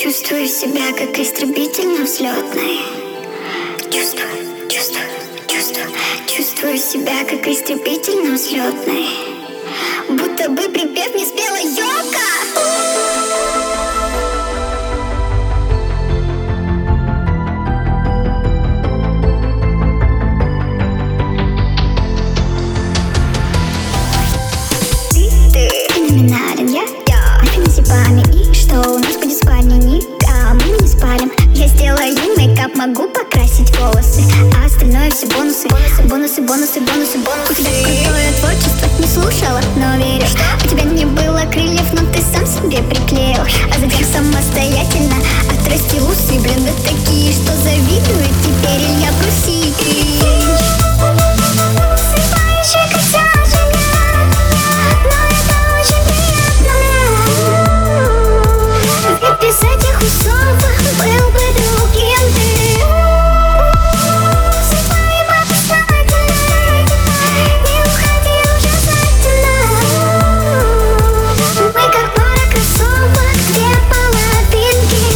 Чувствую себя как истребитель на взлетной. Чувствую себя как истребитель на взлетной. Будто бы припев не спела Йока. Феноменален я на зипами. И что у нас будет в спальне? Никому мы не спалим. Я сделаю мейкап, могу покрасить волосы, а остальное все бонусы. У тебя крутое творчество, не слушала, но верю. У тебя не было крыльев, но ты сам себе приклеил. А затем самостоятельно отрастил усы. Блин, да такие, что завидует теперь Илья Прусикич. Без этих усов был бы другим ты. Засыпай подсознательно, не уходи уже знательно. Мы как пара кроссовок, две половинки.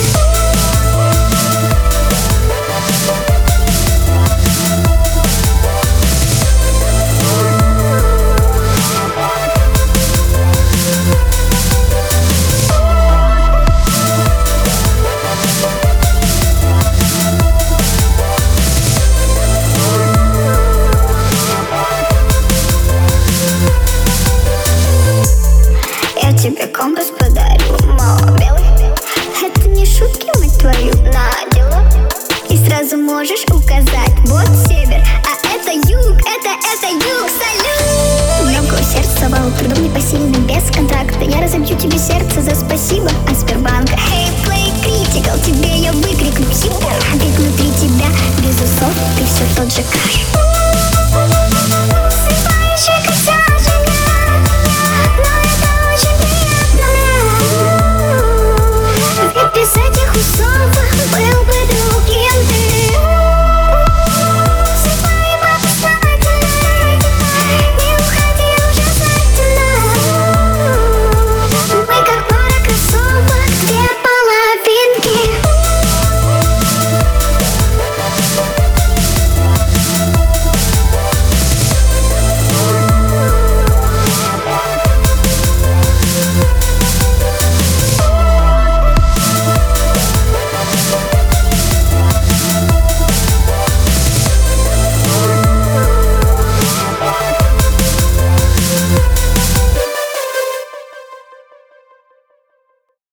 Тебе компас подарю, мало белый. Это не шутки, мать твою, на дело. И сразу можешь указать, вот север, а это юг, это юг, салют. Много усердствовал, трудом непосильным, без контракта. Я разобью тебе сердце за спасибо от Сбербанка. Hey, play critical, тебе я выкрикну супер. Ведь внутри тебя, без усов, ты все тот же каш.